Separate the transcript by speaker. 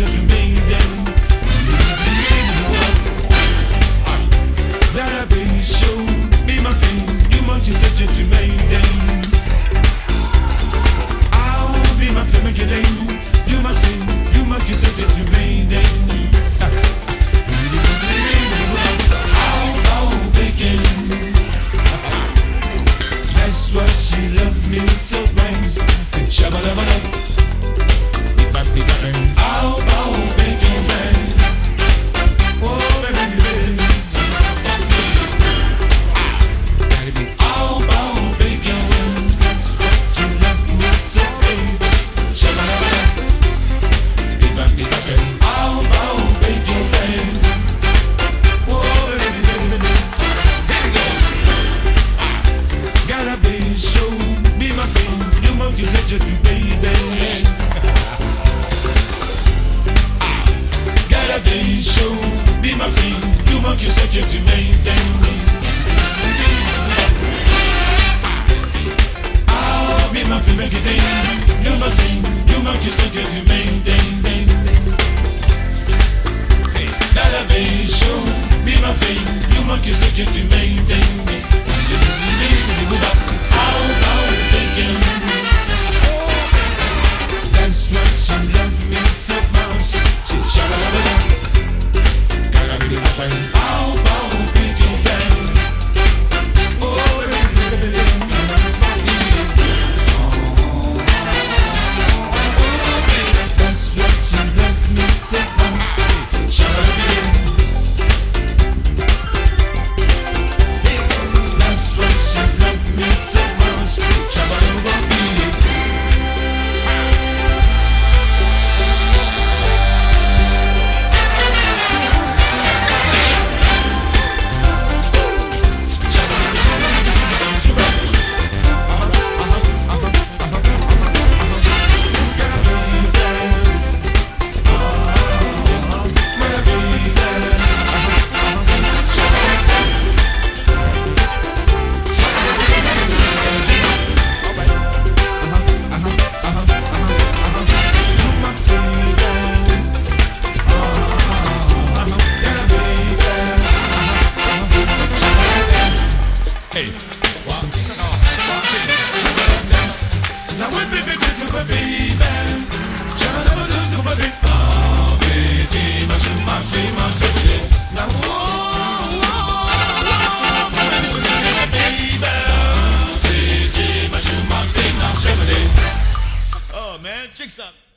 Speaker 1: tu m'aides. That I be show be my friend. You want to say tu m'aides. I'll be my friend, make it lame. You must say, you must you say tu m'aides. Oh, begin. That's why she loved me so much. Shabba-dabba-dabba. Oh, begin, man. Oh, baby, baby. Oh, begin. She loved me so much. Shabba-dabba-dabba. Oh, begin, man. Oh, baby, baby. Here we go. Gotta be show, be my friend. You must just say to baby. Gotta be show, be my friend. You must just say to baby. I'll be my friend, make it ding. You must sing, you must just say to baby. Say, gotta be show, be my friend. You must just say to baby. That's why she loved me so much. She shabba-dabba-dabba. Gotta be my friend. Oh, begin, bang. Oh, baby. That's why she loved me so much. Shabba-dabba-dabba. That's why she loved me so much. Shabba-dabba-dabba.
Speaker 2: Oh man, chicks up.